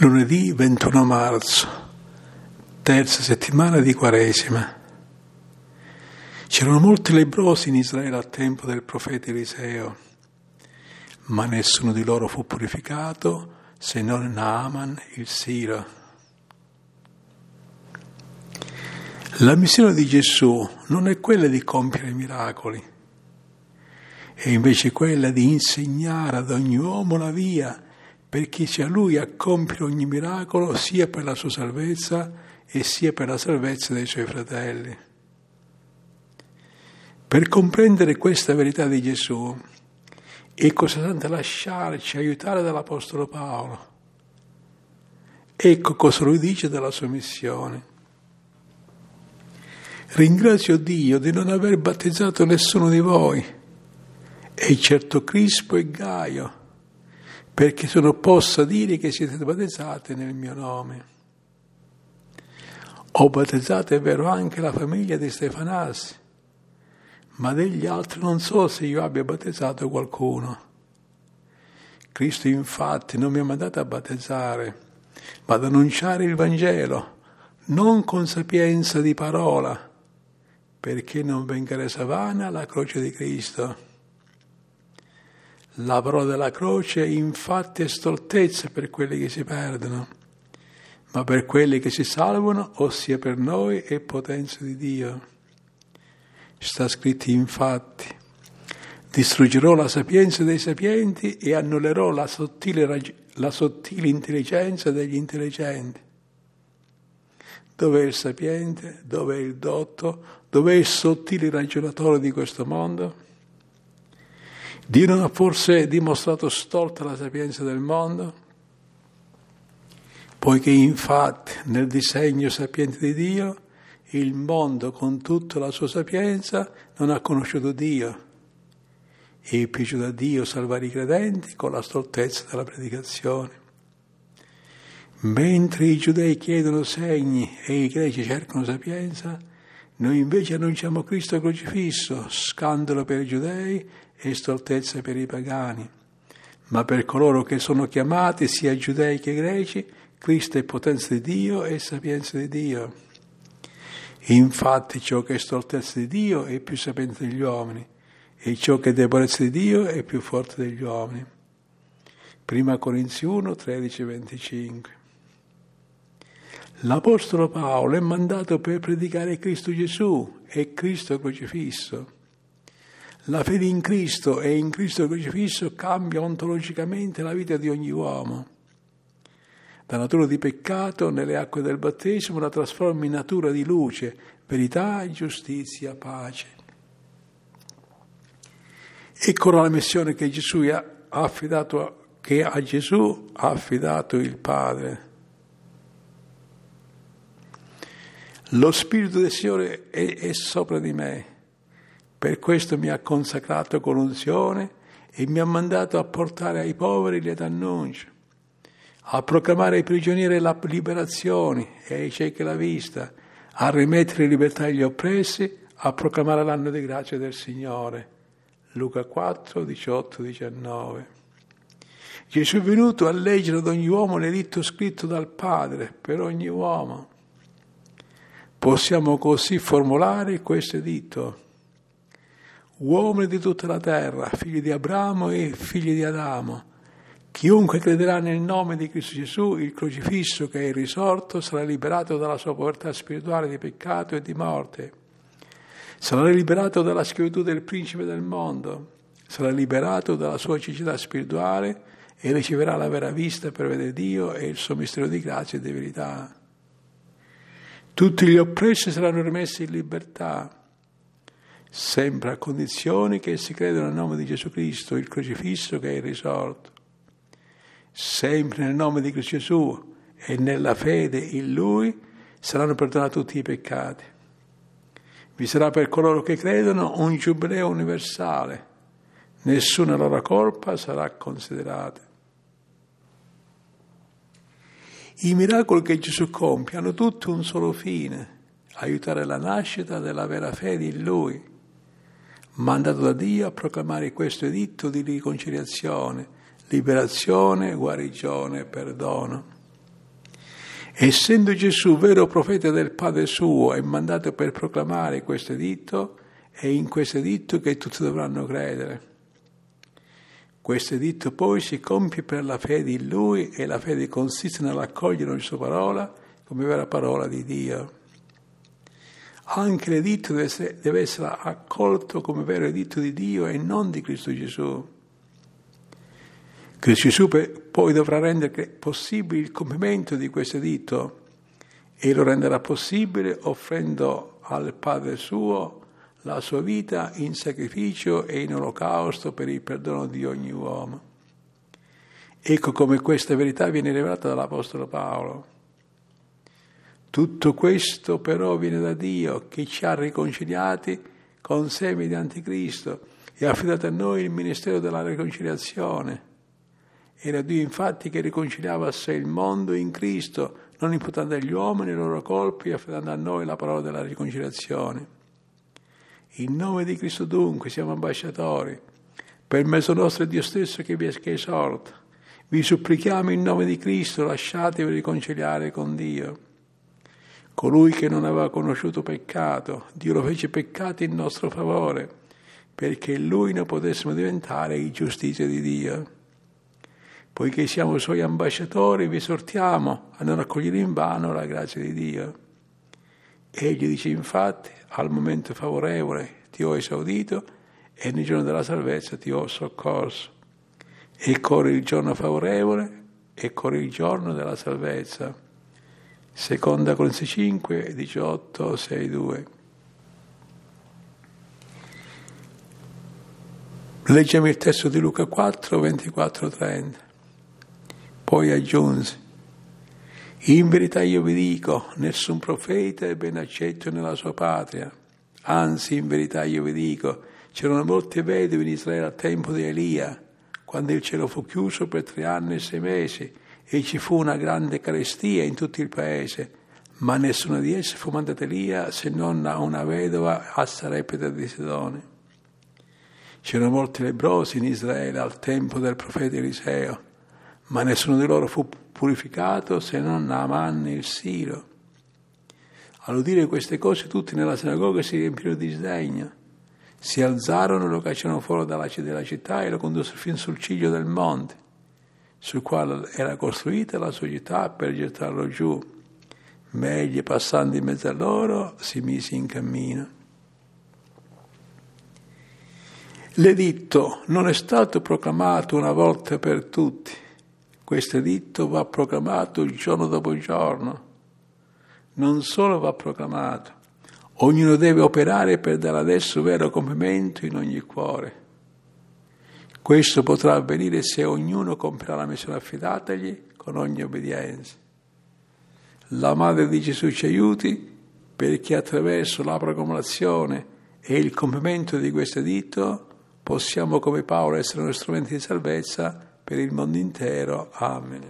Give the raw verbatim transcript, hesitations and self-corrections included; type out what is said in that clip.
Lunedì ventuno marzo, terza settimana di Quaresima. C'erano molti lebbrosi in Israele al tempo del profeta Eliseo, ma nessuno di loro fu purificato se non Naaman il Siro. La missione di Gesù non è quella di compiere miracoli, è invece quella di insegnare ad ogni uomo la via perché sia lui a compiere ogni miracolo sia per la sua salvezza e sia per la salvezza dei suoi fratelli. Per comprendere questa verità di Gesù è costante lasciarci aiutare dall'Apostolo Paolo. Ecco cosa lui dice della sua missione. Ringrazio Dio di non aver battezzato nessuno di voi, eccetto Crispo e Gaio, perché se non possa dire che siete battezzati nel mio nome. Ho battezzato, è vero, anche la famiglia di Stefanasi, ma degli altri non so se io abbia battezzato qualcuno. Cristo infatti non mi ha mandato a battezzare, ma ad annunciare il Vangelo, non con sapienza di parola, perché non venga resa vana la croce di Cristo. La parola della croce infatti è stoltezza per quelli che si perdono, ma per quelli che si salvano, ossia per noi, è potenza di Dio. Sta scritto infatti: distruggerò la sapienza dei sapienti e annullerò la sottile, rag- la sottile intelligenza degli intelligenti. Dov'è il sapiente? Dov'è il dotto? Dov'è il sottile ragionatore di questo mondo? Dio non ha forse dimostrato stolta la sapienza del mondo? Poiché infatti nel disegno sapiente di Dio il mondo con tutta la sua sapienza non ha conosciuto Dio. È piaciuto a Dio salvare i credenti con la stoltezza della predicazione. Mentre i giudei chiedono segni e i greci cercano sapienza, noi invece annunciamo Cristo crocifisso, scandalo per i giudei e stoltezza per i pagani. Ma per coloro che sono chiamati, sia giudei che greci, Cristo è potenza di Dio e sapienza di Dio. Infatti ciò che è stoltezza di Dio è più sapiente degli uomini, e ciò che è debolezza di Dio è più forte degli uomini. Prima Corinzi uno, tredici, venticinque. L'Apostolo Paolo è mandato per predicare Cristo Gesù e Cristo crocifisso. La fede in Cristo e in Cristo crocifisso cambia ontologicamente la vita di ogni uomo. La natura di peccato nelle acque del battesimo la trasforma in natura di luce, verità, giustizia, pace. Ecco la missione che Gesù ha affidato, che a Gesù ha affidato il Padre. Lo Spirito del Signore è, è sopra di me, per questo mi ha consacrato con unzione e mi ha mandato a portare ai poveri il lieto annuncio, a proclamare ai prigionieri la liberazione e ai ciechi la vista, a rimettere in libertà gli oppressi, a proclamare l'anno di grazia del Signore. Luca quattro, diciotto, diciannove. Gesù è venuto a leggere ad ogni uomo l'editto scritto dal Padre per ogni uomo. Possiamo così formulare questo editto: uomini di tutta la terra, figli di Abramo e figli di Adamo, chiunque crederà nel nome di Cristo Gesù, il crocifisso che è risorto, sarà liberato dalla sua povertà spirituale di peccato e di morte. Sarà liberato dalla schiavitù del principe del mondo, sarà liberato dalla sua cecità spirituale e riceverà la vera vista per vedere Dio e il suo mistero di grazia e di verità. Tutti gli oppressi saranno rimessi in libertà, sempre a condizione che si credano nel nome di Gesù Cristo, il crocifisso che è risorto. Sempre nel nome di Cristo Gesù e nella fede in Lui saranno perdonati tutti i peccati. Vi sarà per coloro che credono un giubileo universale, nessuna loro colpa sarà considerata. I miracoli che Gesù compie hanno tutti un solo fine: aiutare la nascita della vera fede in Lui, mandato da Dio a proclamare questo editto di riconciliazione, liberazione, guarigione, perdono. Essendo Gesù vero profeta del Padre suo e mandato per proclamare questo editto, è in questo editto che tutti dovranno credere. Questo editto poi si compie per la fede in Lui e la fede consiste nell'accogliere ogni sua parola come vera parola di Dio. Anche l'editto deve essere, deve essere accolto come vero editto di Dio e non di Cristo Gesù. Cristo Gesù poi dovrà rendere possibile il compimento di questo editto e lo renderà possibile offrendo al Padre suo la sua vita in sacrificio e in olocausto per il perdono di ogni uomo. Ecco come questa verità viene rivelata dall'Apostolo Paolo. Tutto questo però viene da Dio, che ci ha riconciliati con sé mediante Cristo e ha affidato a noi il ministero della riconciliazione. Era Dio infatti che riconciliava a sé il mondo in Cristo, non imputando agli uomini i loro colpi e affidando a noi la parola della riconciliazione. In nome di Cristo dunque siamo ambasciatori, per mezzo nostro è Dio stesso che vi esorta. Vi supplichiamo in nome di Cristo, lasciatevi riconciliare con Dio. Colui che non aveva conosciuto peccato, Dio lo fece peccato in nostro favore, perché in Lui noi potessimo diventare i giustizia di Dio. Poiché siamo Suoi ambasciatori, vi esortiamo a non accogliere in vano la grazia di Dio. Egli dice infatti, al momento favorevole ti ho esaudito e nel giorno della salvezza ti ho soccorso. E corre il giorno favorevole e corre il giorno della salvezza. Seconda Corinzi cinque, diciotto, sei, due. Leggiamo il testo di Luca quattro, ventiquattro, trenta. Poi aggiunse: in verità io vi dico, nessun profeta è ben accetto nella sua patria. Anzi, in verità io vi dico, c'erano molte vedove in Israele al tempo di Elia, quando il cielo fu chiuso per tre anni e sei mesi, e ci fu una grande carestia in tutto il paese, ma nessuna di esse fu mandata Elia se non a una vedova a Sarepta di Sidone. C'erano molti lebbrosi in Israele al tempo del profeta Eliseo, ma nessuno di loro fu purificato se non Naaman il Siro. All'udire queste cose tutti nella sinagoga si riempirono di sdegno. Si alzarono, lo cacciarono fuori dalla, della città e lo condussero fin sul ciglio del monte, sul quale era costruita la sua città per gettarlo giù. Ma egli, passando in mezzo a loro, si mise in cammino. L'editto non è stato proclamato una volta per tutti. Questo editto va proclamato giorno dopo giorno. Non solo va proclamato, ognuno deve operare per dare ad esso vero compimento in ogni cuore. Questo potrà avvenire se ognuno compirà la missione affidatagli con ogni obbedienza. La Madre di Gesù ci aiuti perché attraverso la proclamazione e il compimento di questo editto possiamo come Paolo essere uno strumento di salvezza per il mondo intero. Amen.